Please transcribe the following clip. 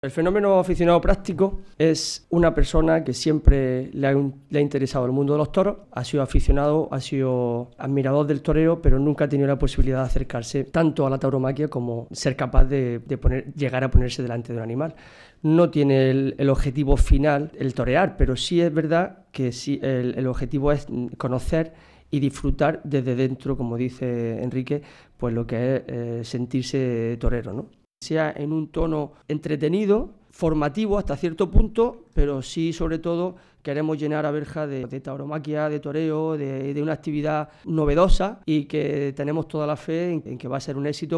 El fenómeno aficionado práctico es una persona que siempre le ha interesado el mundo de los toros, ha sido aficionado, ha sido admirador del toreo, pero nunca ha tenido la posibilidad de acercarse tanto a la tauromaquia como ser capaz de llegar a ponerse delante de un animal. No tiene el objetivo final el torear, pero sí es verdad que sí, el objetivo es conocer y disfrutar desde dentro, como dice Enrique, pues lo que es sentirse torero, ¿no? Sea en un tono entretenido, formativo hasta cierto punto, pero sí, sobre todo, queremos llenar a Berja de tauromaquia, de toreo, de una actividad novedosa y que tenemos toda la fe en que va a ser un éxito.